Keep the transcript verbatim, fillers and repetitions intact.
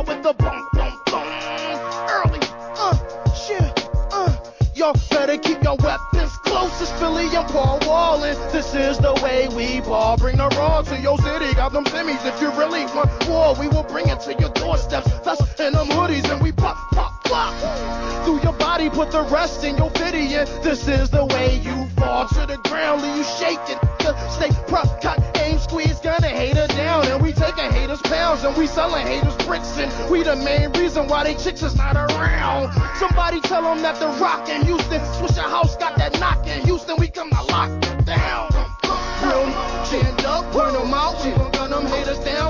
out with the boom, boom, boom. Early, uh, shit, uh. Y'all better keep your weapons close. It's Philly and Paul Wall, and this is the way we ball. Bring the raw to your city, got them semis. If you really want war, we will bring it to your doorsteps. That's in them hoodies, and we pop, pop, pop. Through your body, put the rest in your video. This is the way you fall to the ground, leave you shaking. Stay prop, cock, aim, squeeze, gonna hater down. And we taking haters pounds, and we selling haters bricks. And we the main reason why they chicks is not around. Somebody tell them that the rock in Houston, Swisher House got that knock in Houston, we come to lock them down. Real stand up, point them out, we gon' gun them haters down.